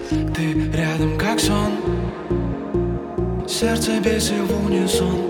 Ты рядом как сон, сердце бесит в унисон.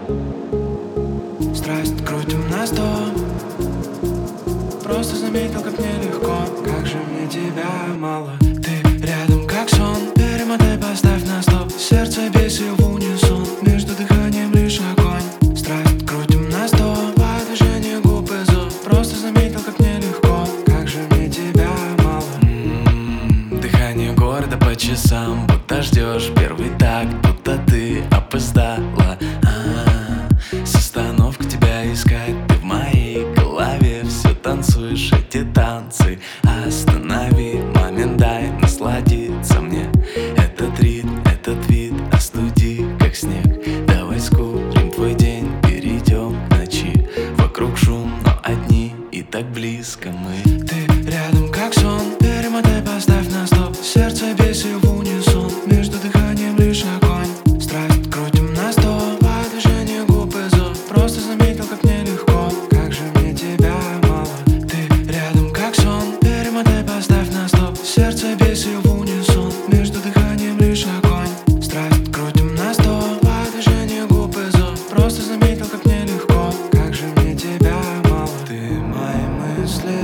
Страсть крутим на 100. Просто заметил, как мне легко, как же мне тебя мало. Ты рядом как сон, перемотай, поставь на стоп. Сердце бесит в унисон, между дыханием лишь огонь. Страсть крутим на 100, по движению губ и зуб. Просто заметил, как мне легко, как же мне тебя мало. Дыхание города по часам, будто ждешь первый так, будто ты опоздала. С остановки тебя искать, ты в моей голове все танцуешь эти танцы. Останови момент, дай насладиться мне. Этот ритм, этот вид, остуди, как снег. Давай скорим твой день, перейдем к ночи. Вокруг шум, но одни, и так близко мы. Ты рядом как сон, перемотай, поставь на стоп. Сердце бесит в унисон, между дыханием лишь огонь. Страсть крутим на 100, по движению губ и зуб. Просто заметил, как мне легко, как же мне тебя мало. Ты рядом как сон, перемотай, поставь на стоп. Сердце бесит в унисон, между дыханием лишь огонь. Страсть крутим на 100, по движению губ и зуб. Просто заметил, как мне легко, как же мне тебя мало. Ты мои мысли,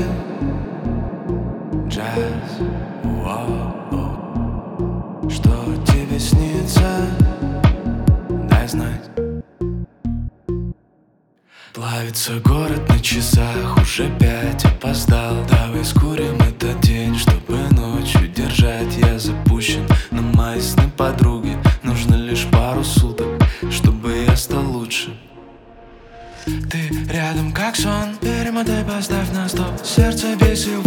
джаз, Что тебе снится? Дай знать. плавится город на часах, уже 5, опоздал. Давай скурим этот день, чтобы ночью держать. Я запущен на мои сны подруги. Нужно лишь пару суток, чтобы я стал лучше. Ты рядом как сон, перемотай, поставь на стоп. Сердце бесит